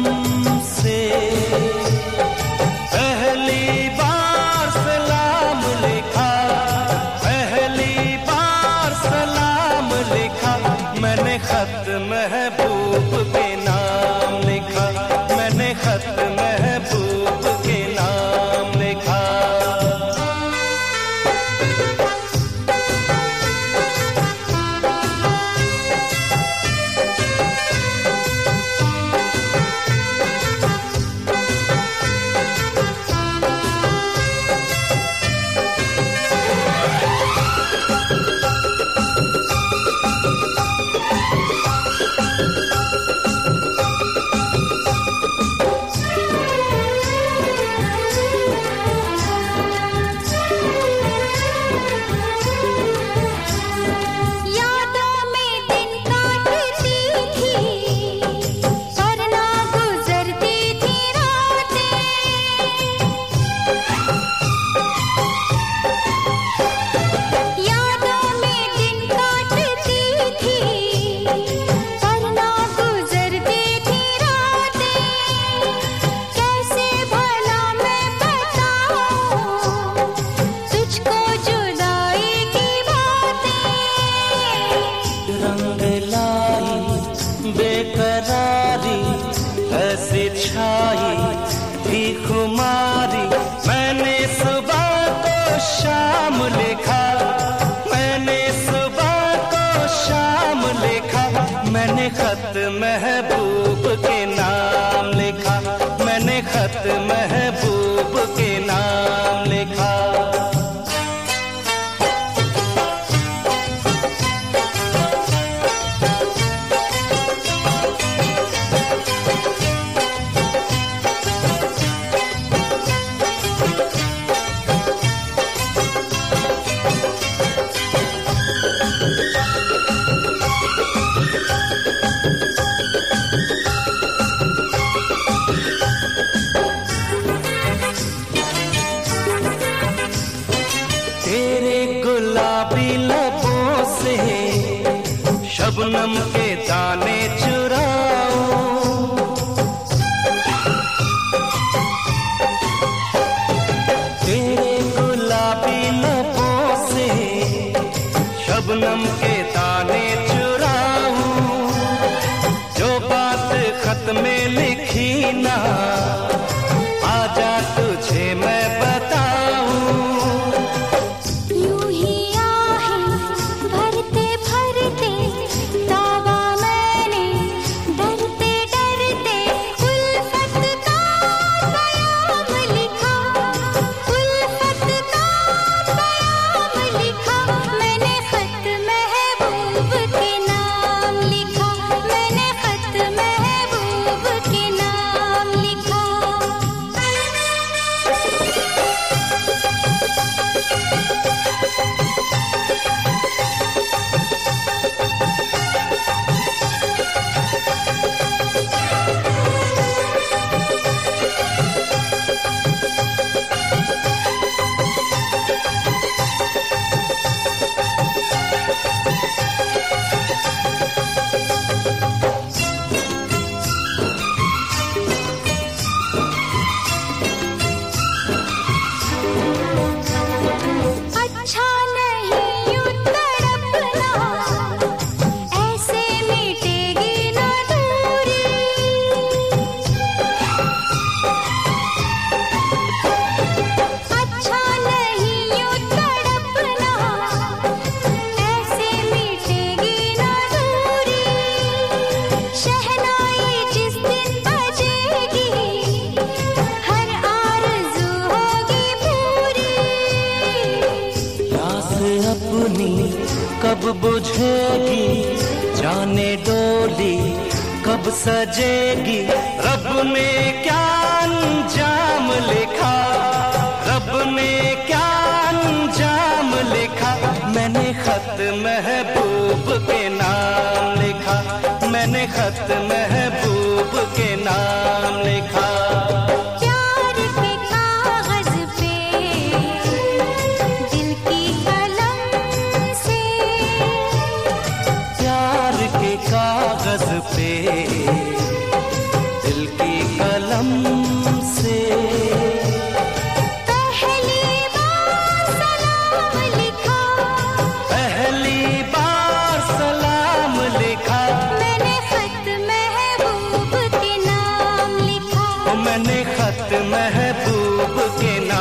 से पहली बार सलाम लिखा, पहली बार सलाम लिखा, मैंने खत महबूब के नाम लिखा, मैंने खत महबूब के नाम लिखा। बेकरारी ऐसी छाई थी खुमारी, मैंने सुबह को शाम लिखा, मैंने सुबह को शाम लिखा, मैंने खत महबूब के नाम लिखा, मैंने खत महबूब के नाम लिखा। तेरे गुलाबी लबों से शबनम के दाने चुराऊं, तेरे गुलाबी लबों से शबनम के दाने चुराऊं, जो बात खत में लिखी ना आजा तुझे मैं बताऊं। कब बुझेगी जाने डोली, कब सजेगी, रब ने क्या अंजाम लिखा, रब ने क्या अंजाम लिखा, मैंने खत महबूब के नाम लिखा, मैंने खत महबूब के नाम लिखा। कागज पे दिल की मैंने खत महबूब के